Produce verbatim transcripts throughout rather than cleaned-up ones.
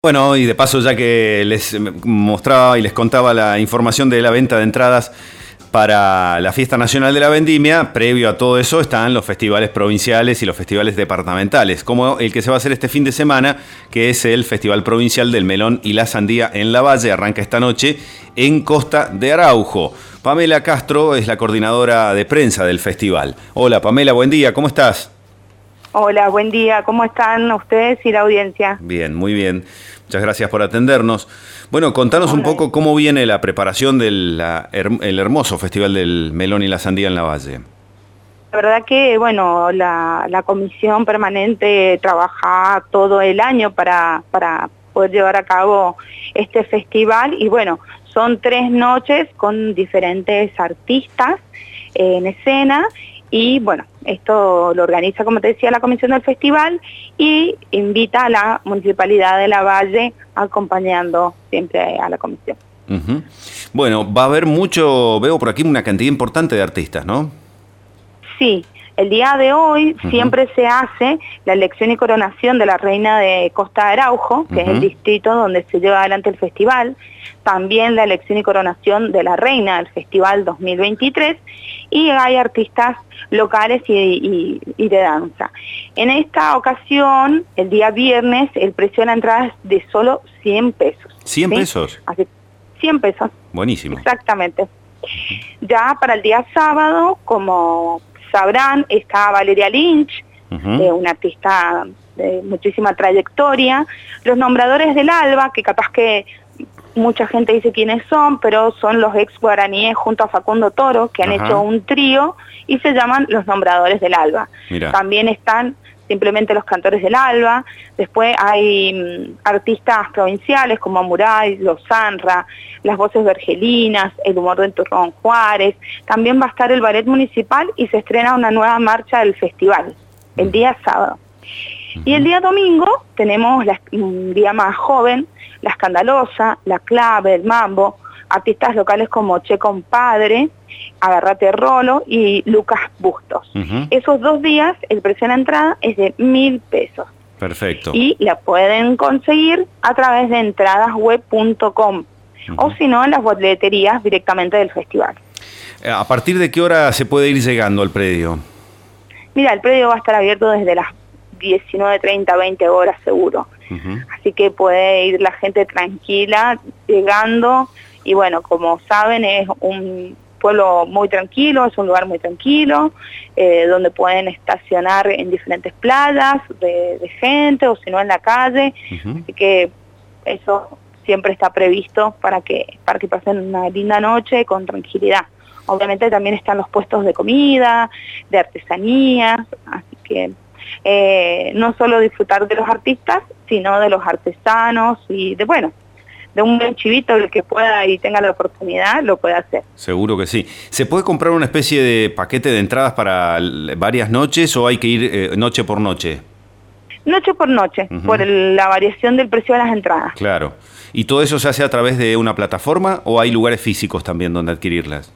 Bueno, y de paso, ya que les mostraba y les contaba la información de la venta de entradas para la Fiesta Nacional de la Vendimia, previo a todo eso están los festivales provinciales y los festivales departamentales, como el que se va a hacer este fin de semana, que es el Festival Provincial del Melón y la Sandía en La Valle, arranca esta noche en Costa de Araujo. Pamela Castro es la coordinadora de prensa del festival. Hola Pamela, buen día, ¿cómo estás? Hola, buen día. ¿Cómo están ustedes y la audiencia? Bien, muy bien. Muchas gracias por atendernos. Bueno, contanos un poco cómo viene la preparación del la, el hermoso Festival del Melón y la Sandía en La Valle. La verdad que, bueno, la, la comisión permanente trabaja todo el año para, para poder llevar a cabo este festival y, bueno, son tres noches con diferentes artistas eh, en escena. Y bueno, esto lo organiza, como te decía, la comisión del festival y invita a la Municipalidad de La Valle acompañando siempre a la comisión. Uh-huh. Bueno, va a haber mucho, veo por aquí una cantidad importante de artistas, ¿no? Sí, el día de hoy uh-huh. siempre se hace la elección y coronación de la reina de Costa de Araujo, que uh-huh. es el distrito donde se lleva adelante el festival, también la elección y coronación de la reina del festival dos mil veintitrés, y hay artistas locales y, y, y de danza. En esta ocasión, el día viernes, el precio de la entrada es de solo cien pesos. ¿cien ¿sí? pesos? Así, cien pesos. Buenísimo. Exactamente. Ya para el día sábado, como sabrán, está Valeria Lynch, uh-huh. eh, una artista de muchísima trayectoria, los Nombradores del Alba, que capaz que mucha gente dice quiénes son, pero son los ex guaraníes junto a Facundo Toro, que han Ajá. hecho un trío y se llaman los Nombradores del Alba. Mirá. También están simplemente los Cantores del Alba, después hay mm, artistas provinciales como Muray, Los Sanra, las Voces Vergelinas, el humor de Turrón Juárez, también va a estar el Ballet Municipal y se estrena una nueva marcha del festival, el día sábado. Uh-huh. Y el día domingo tenemos la, un día más joven, La Escandalosa, La Clave, El Mambo, artistas locales como Che Compadre, Agarrate Rolo y Lucas Bustos. Uh-huh. Esos dos días el precio de la entrada es de mil pesos. Perfecto. Y la pueden conseguir a través de entradasweb punto com uh-huh. o si no en las boleterías directamente del festival. ¿A partir de qué hora se puede ir llegando al predio? Mira, el predio va a estar abierto desde las diecinueve treinta, veinte horas seguro. Uh-huh. Así que puede ir la gente tranquila, llegando, y bueno, como saben, es un pueblo muy tranquilo, es un lugar muy tranquilo, eh, donde pueden estacionar en diferentes playas de, de gente, o si no en la calle, uh-huh. así que eso siempre está previsto para que, para que pasen una linda noche con tranquilidad. Obviamente también están los puestos de comida, de artesanía, así que Eh, no solo disfrutar de los artistas, sino de los artesanos y de, bueno, de un buen chivito, el que pueda y tenga la oportunidad, lo puede hacer. Seguro que sí. ¿Se puede comprar una especie de paquete de entradas para varias noches o hay que ir eh, noche por noche? Noche por noche, uh-huh. por el, la variación del precio de las entradas. Claro. ¿Y todo eso se hace a través de una plataforma o hay lugares físicos también donde adquirirlas?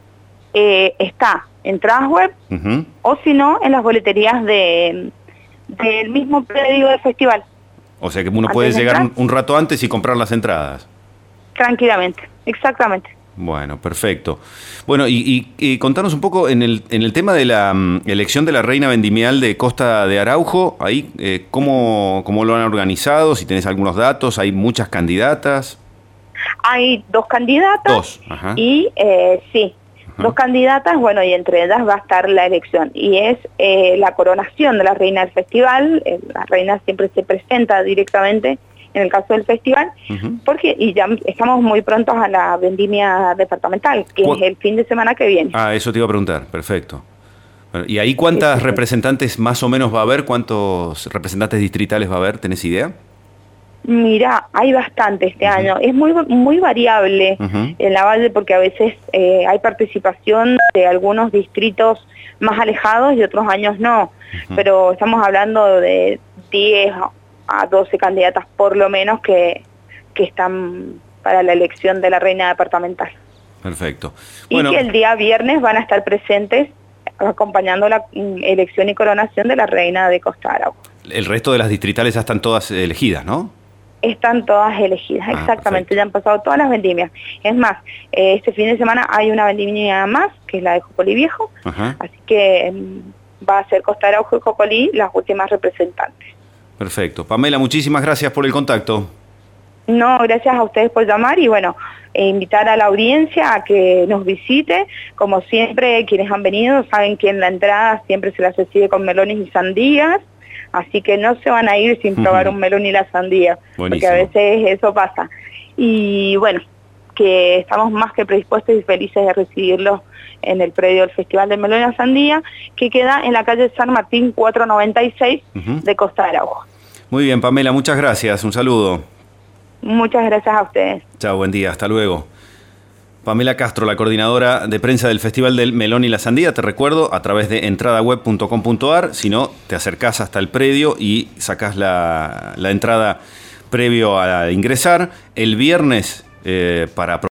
Eh, está entradas web, uh-huh. o si no, en las boleterías de del mismo predio del festival. O sea que uno puede llegar un, un rato antes y comprar las entradas. Tranquilamente, exactamente. Bueno, perfecto. Bueno, y, y, y contanos un poco en el, en el tema de la um, elección de la reina vendimial de Costa de Araujo, ahí, eh, ¿cómo, cómo lo han organizado? Si tenés algunos datos, ¿hay muchas candidatas? Hay dos candidatas. Dos, ajá. Y eh, sí, dos candidatas, bueno, y entre ellas va a estar la elección, y es eh, la coronación de la reina del festival. Eh, la reina siempre se presenta directamente en el caso del festival, uh-huh. porque y ya estamos muy prontos a la vendimia departamental, que es el fin de semana que viene. Ah, eso te iba a preguntar, perfecto. Bueno, ¿y ahí cuántas sí, sí, representantes sí. más o menos va a haber? ¿Cuántos representantes distritales va a haber? ¿Tenés idea? Mira, hay bastante este uh-huh. año. Es muy muy variable uh-huh. en la Valle porque a veces eh, hay participación de algunos distritos más alejados y otros años no. Uh-huh. Pero estamos hablando de diez a doce candidatas por lo menos que, que están para la elección de la reina departamental. Perfecto. Bueno. Y que el día viernes van a estar presentes acompañando la elección y coronación de la reina de Costa de Araujo. El resto de las distritales ya están todas elegidas, ¿no? Están todas elegidas, Ah, exactamente, perfecto. ya han pasado todas las vendimias. Es más, eh, este fin de semana hay una vendimia más, que es la de Jocolí Viejo, Ajá. así que mm, va a ser Costa Araujo y Jocolí las últimas representantes. Perfecto. Pamela, muchísimas gracias por el contacto. No, gracias a ustedes por llamar y bueno, eh, invitar a la audiencia a que nos visite. Como siempre, quienes han venido saben que en la entrada siempre se las recibe con melones y sandías, así que no se van a ir sin probar un melón y la sandía, Buenísimo. porque a veces eso pasa. Y bueno, que estamos más que predispuestos y felices de recibirlos en el predio del Festival del Melón y la Sandía, que queda en la calle San Martín cuatrocientos noventa y seis Uh-huh. de Costa Araujo. Muy bien, Pamela, muchas gracias. Un saludo. Muchas gracias a ustedes. Chao, buen día. Hasta luego. Pamela Castro, la coordinadora de prensa del Festival del Melón y la Sandía, te recuerdo, a través de entrada web punto com punto a r, si no, te acercás hasta el predio y sacás la, la entrada previo a ingresar. El viernes, eh, para